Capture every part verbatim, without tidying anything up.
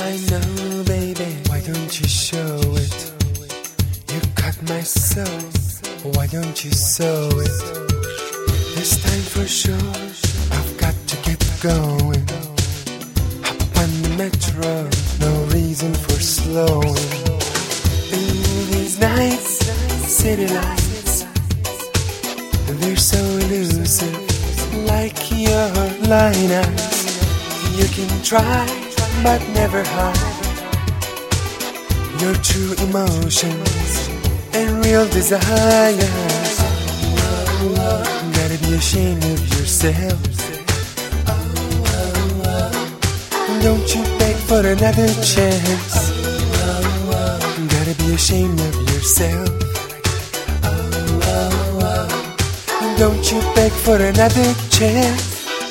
I know, baby. Why don't you show it? You cut my soul. Why don't you sew it? This time for sure, I've got to get going. Hop on the metro, no reason for slowing. Ooh, these nights, city lights, they're so elusive, like your lineups. You can try, but never hide your true emotions and real desires. Gotta be ashamed of yourself. Don't you beg for another chance. Gotta be ashamed of yourself. Don't you beg for another chance.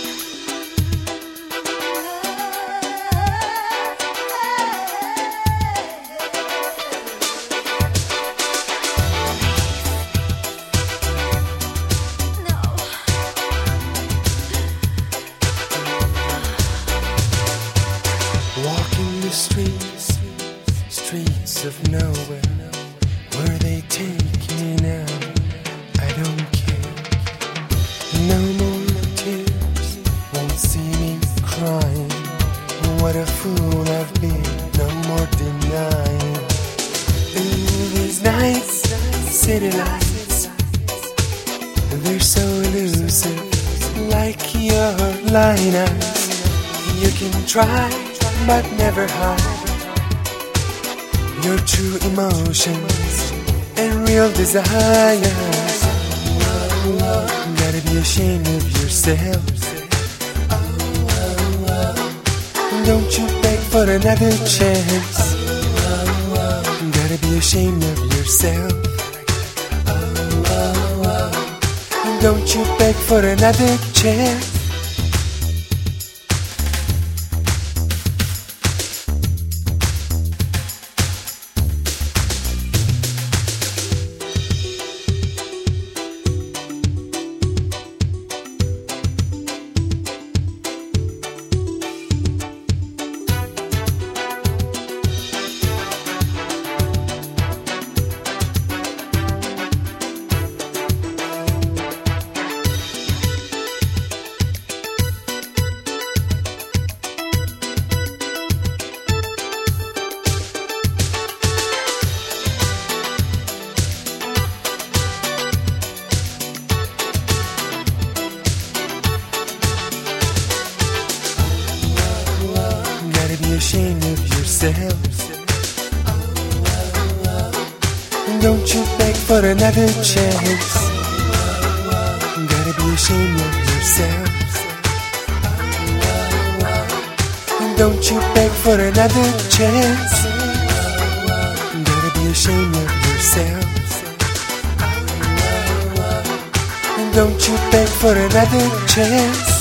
Walking the streets, streets of nowhere. Where they take me now, I don't care. No more tears, won't see me crying. What a fool I've been, no more denying. Ooh, these nights, city lights, they're so elusive, like your lineups. You can try, but never hide your true emotions and real desires. Gotta be ashamed of yourself. Don't you beg for another chance. Gotta be ashamed of yourself. Don't you beg for another chance. Be ashamed of yourself. Don't you beg for another chance. Gotta be ashamed of yourself. Don't you beg for another chance. Gotta be ashamed of yourself. Don't you beg for another chance.